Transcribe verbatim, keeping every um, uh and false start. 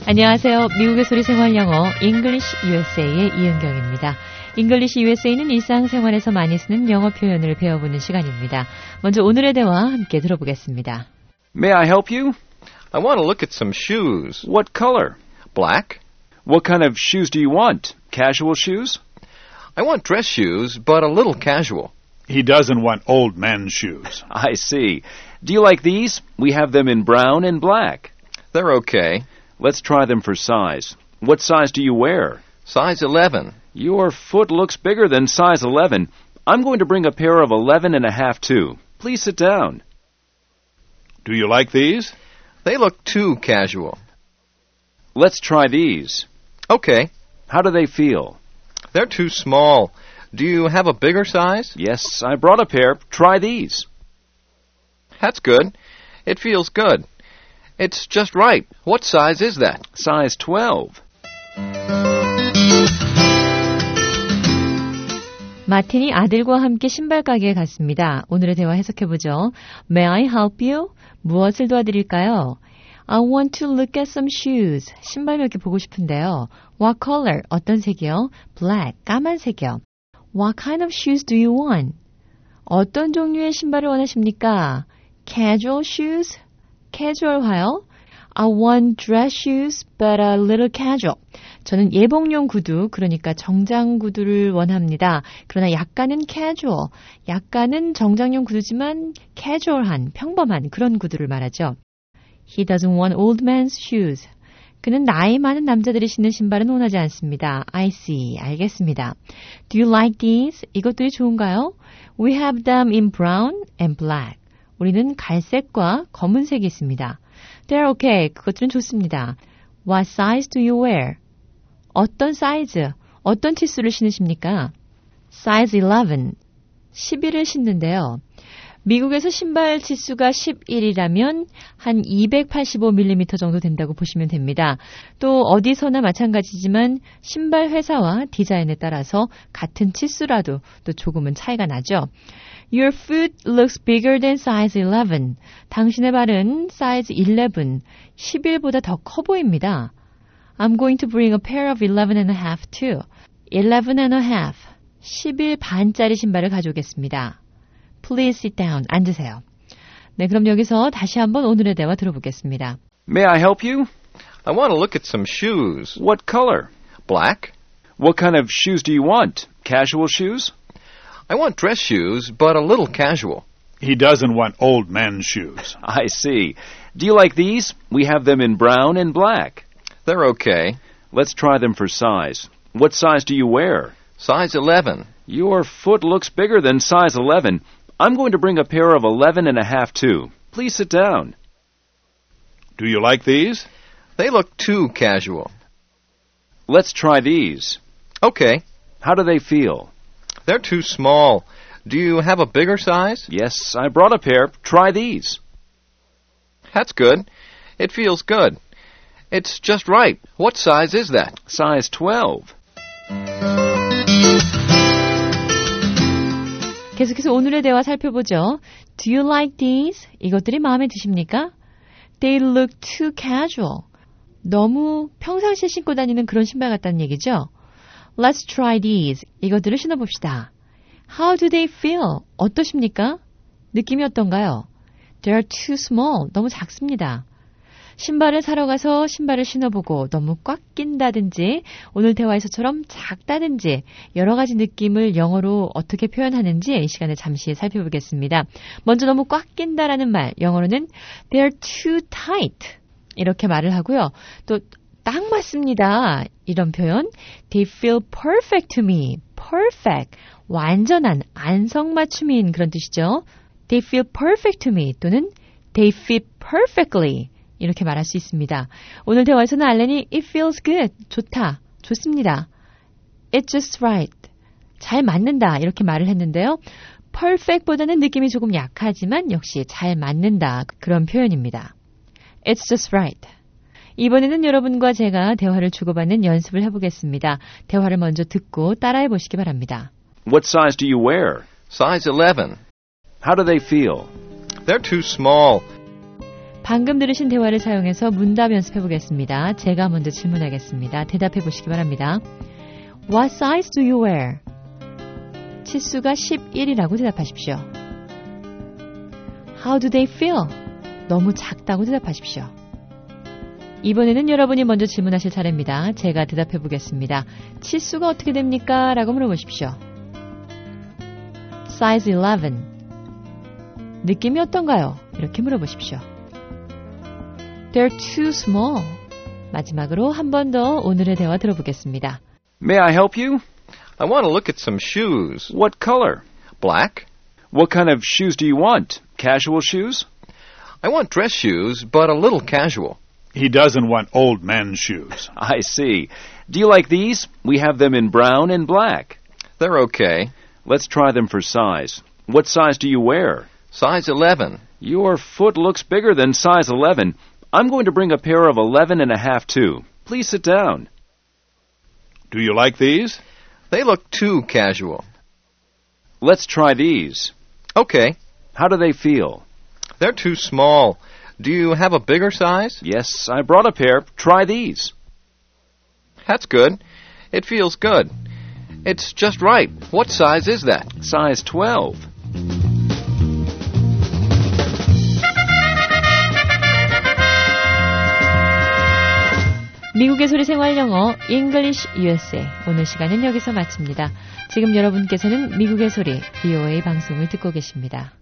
안녕하세요. 미국의 소리 생활 영어 English 유에스에이의 이은경입니다. English 유에스에이는 일상생활에서 많이 쓰는 영어 표현을 배워보는 시간입니다. 먼저 오늘의 대화 함께 들어보겠습니다. May I help you? I want to look at some shoes. What color? Black? What kind of shoes do you want? Casual shoes? I want dress shoes, but a little casual. He doesn't want old men's shoes. I see. Do you like these? We have them in brown and black. They're okay. Let's try them for size. What size do you wear? Size eleven. Your foot looks bigger than size eleven. I'm going to bring a pair of eleven and a half too. Please sit down. Do you like these? They look too casual. Let's try these. Okay. How do they feel? They're too small. Do you have a bigger size? Yes, I brought a pair. Try these. That's good. It feels good. It's just right. What size is that? Size twelve. 마틴이 아들과 함께 신발 가게에 갔습니다. 오늘의 대화 해석해보죠. May I help you? 무엇을 도와드릴까요? I want to look at some shoes. 신발 몇 개 보고 싶은데요. What color? 어떤 색이요? Black. 까만색이요. What kind of shoes do you want? 어떤 종류의 신발을 원하십니까? Casual shoes? 캐주얼화요? I want dress shoes, but a little casual. 저는 예복용 구두, 그러니까 정장 구두를 원합니다. 그러나 약간은 casual, 약간은 정장용 구두지만 casual한, 평범한 그런 구두를 말하죠. He doesn't want old man's shoes. 그는 나이 많은 남자들이 신는 신발은 원하지 않습니다. I see. 알겠습니다. Do you like these? 이것들이 좋은가요? We have them in brown and black. 우리는 갈색과 검은색이 있습니다. They're okay. 그것들은 좋습니다. What size do you wear? 어떤 사이즈, 어떤 치수를 신으십니까? Size eleven. 십일을 신는데요. 미국에서 신발 치수가 십일이라면 한 이백팔십오 밀리미터 정도 된다고 보시면 됩니다. 또 어디서나 마찬가지지만 신발 회사와 디자인에 따라서 같은 치수라도 또 조금은 차이가 나죠. Your foot looks bigger than size eleven. 당신의 발은 size eleven, 십일보다 더 커 보입니다. I'm going to bring a pair of eleven and a half too. eleven and a half, 십일 반짜리 신발을 가져오겠습니다. Please sit down. 앉으세요. 네, 그럼 여기서 다시 한번 오늘의 대화 들어보겠습니다. May I help you? I want to look at some shoes. What color? Black? What kind of shoes do you want? Casual shoes? I want dress shoes, but a little casual. He doesn't want old men's shoes. I see. Do you like these? We have them in brown and black. They're okay. Let's try them for size. What size do you wear? Size eleven. Your foot looks bigger than size eleven. I'm going to bring a pair of eleven and a half too. Please sit down. Do you like these? They look too casual. Let's try these. Okay. How do they feel? They're too small. Do you have a bigger size? Yes, I brought a pair. Try these. That's good. It feels good. It's just right. What size is that? Size twelve. 계속해서 오늘의 대화 살펴보죠. Do you like these? 이것들이 마음에 드십니까? They look too casual. 너무 평상시에 신고 다니는 그런 신발 같다는 얘기죠. Let's try these. 이것들을 신어봅시다. How do they feel? 어떠십니까? 느낌이 어떤가요? They're too small. 너무 작습니다. 신발을 사러 가서 신발을 신어보고 너무 꽉 낀다든지 오늘 대화에서처럼 작다든지 여러 가지 느낌을 영어로 어떻게 표현하는지 이 시간에 잠시 살펴보겠습니다. 먼저 너무 꽉 낀다라는 말, 영어로는 they're too tight 이렇게 말을 하고요. 또 딱 맞습니다. 이런 표현 they feel perfect to me. perfect, 완전한, 안성맞춤인 그런 뜻이죠. They feel perfect to me 또는 they fit perfectly 이렇게 말할 수 있습니다. 오늘 대화에서는 알렌이 it feels good, 좋다, 좋습니다. It's just right, 잘 맞는다 이렇게 말을 했는데요. perfect보다는 느낌이 조금 약하지만 역시 잘 맞는다 그런 표현입니다. It's just right. 이번에는 여러분과 제가 대화를 주고받는 연습을 해보겠습니다. 대화를 먼저 듣고 따라해 보시기 바랍니다. What size do you wear? Size eleven. How do they feel? They're too small. 방금 들으신 대화를 사용해서 문답 연습해 보겠습니다. 제가 먼저 질문하겠습니다. 대답해 보시기 바랍니다. What size do you wear? 치수가 십일이라고 대답하십시오. How do they feel? 너무 작다고 대답하십시오. 이번에는 여러분이 먼저 질문하실 차례입니다. 제가 대답해 보겠습니다. 치수가 어떻게 됩니까? 라고 물어보십시오. Size eleven. 느낌이 어떤가요? 이렇게 물어보십시오. They're too small. 마지막으로 한 번 더 오늘의 대화 들어보겠습니다. May I help you? I want to look at some shoes. What color? Black? What kind of shoes do you want? Casual shoes? I want dress shoes, but a little casual. He doesn't want old men's shoes. I see. Do you like these? We have them in brown and black. They're okay. Let's try them for size. What size do you wear? Size eleven. Your foot looks bigger than size eleven. I'm going to bring a pair of eleven and a half too. Please sit down. Do you like these? They look too casual. Let's try these. Okay. How do they feel? They're too small. Do you have a bigger size? Yes, I brought a pair. Try these. That's good. It feels good. It's just right. What size is that? Size twelve. 미국의 소리 생활 영어 English 유에스에이 오늘 시간은 여기서 마칩니다. 지금 여러분께서는 미국의 소리 브이오에이 방송을 듣고 계십니다.